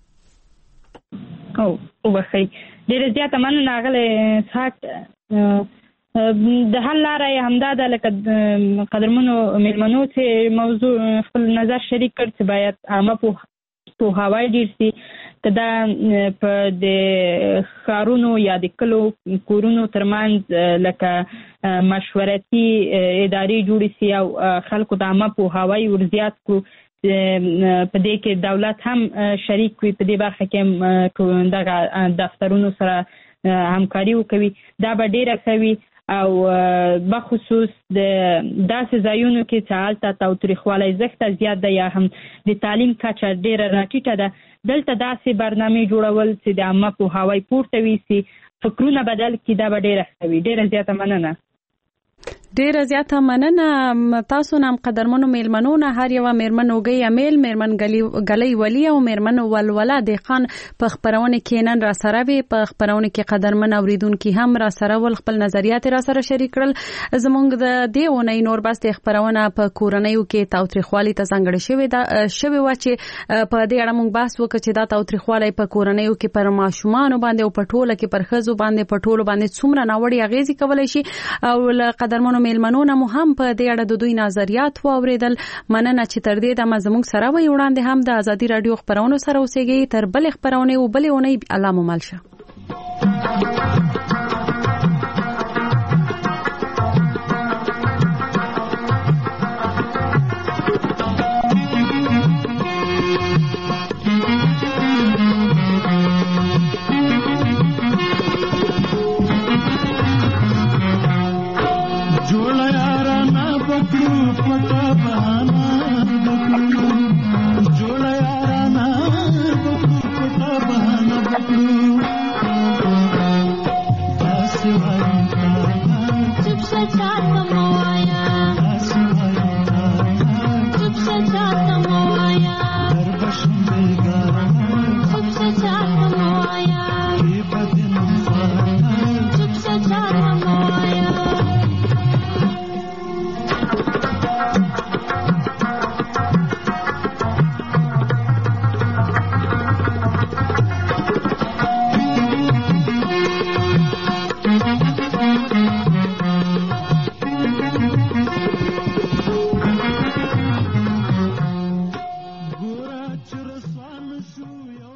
او وبخي ډیر زیاته مننه غلې سات د حل لاره همدا ده لکه قدرمنو میرمنو چې موضوع خپل نظر شریک کړ چې باید عامه په هوای ډیر سي کدا په د خارونو یا د کلو کورونو ترمنځ لکه مشورتي ادارې جوړې سي او خلکو د عامه په هوای ورزيات کو په دې کې دولت هم شریک وي په دې برخه کې دغه دفترونو سره همکاري وکوي دا به ډیره کوي او بخصوص د داسې ځایونو کې چې هلته تاوتریخوالی زښته زیات ده یا هم د تعلیم کچه ډیره راټیټه ده دلته داسې برنامې جوړول چې د عامه پوهاوی پورته وي فکرونه بدل کړي دا به ډیره کوي. ډیره زیاته مننه. ډیره زیاته مننه تاسو نام قدرمنو میلمنونه هر یو میرمن وګي امیل میرمن غلي ولی او میرمن ولولا د خان په خبرونه کې نن را سره وي په خبرونه کې قدرمن اوریدونکو هم را سره ول خپل نظریات را سره شریک کړل زمونږ د دیونه نور بس د خبرونه په کورنیو کې تاوتریخوالي ته څنګه شوی و چې په دې اړه مونږ بحث وکړو چې دا تاوتریخوالي په کورنیو کې پر ماشومان باندې او په ټوله کې پر خزو باندې په ټولو باندې څومره ناوړي اغیزې کولای شي او قدرمنو میلمنونه مو هم په دې اړه د دوی نظریات واوریدل. مننه چې تر دې د زموږ سره وي وړاندې هم د ازادي رادیو خبرونو سره اوسېږي تر بل خبرونه او بل اونۍ الله مو مل شه.